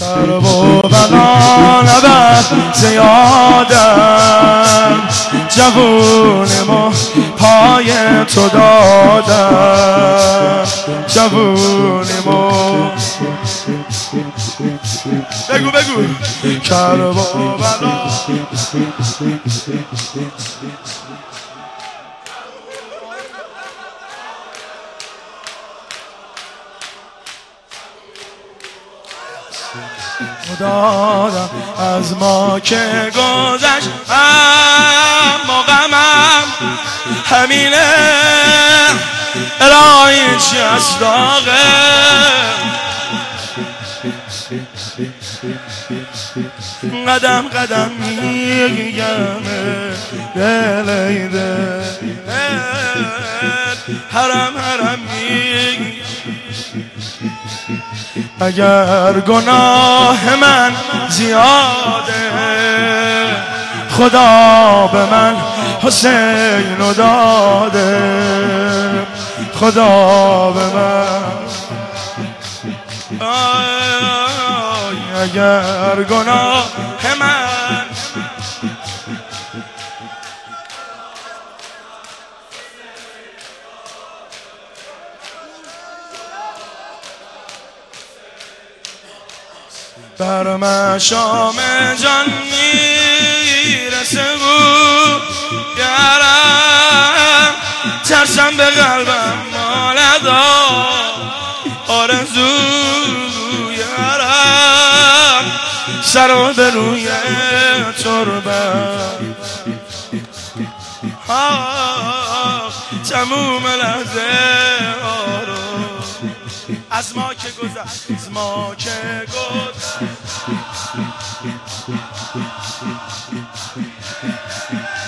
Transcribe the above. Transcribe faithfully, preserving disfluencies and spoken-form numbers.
کرب و بلا نبرد زیادم جوونی ما پای تو دادم جوونی ما بگو بگو کرب و بلا دادم از ما که گذشت اما غمم همینه الهی چی از داغه قدم قدم میگم دلیده حرم حرم میگم اگر گناه من زیاده خدا به من حسین داده خدا به من اگر گناه من بر مشام جان میرسه بود یارم ترسم به قلبم مالدا آرزو یارم سر به روی تربت تموم لحظه ها رو از ما که گذشت از ما که گذشت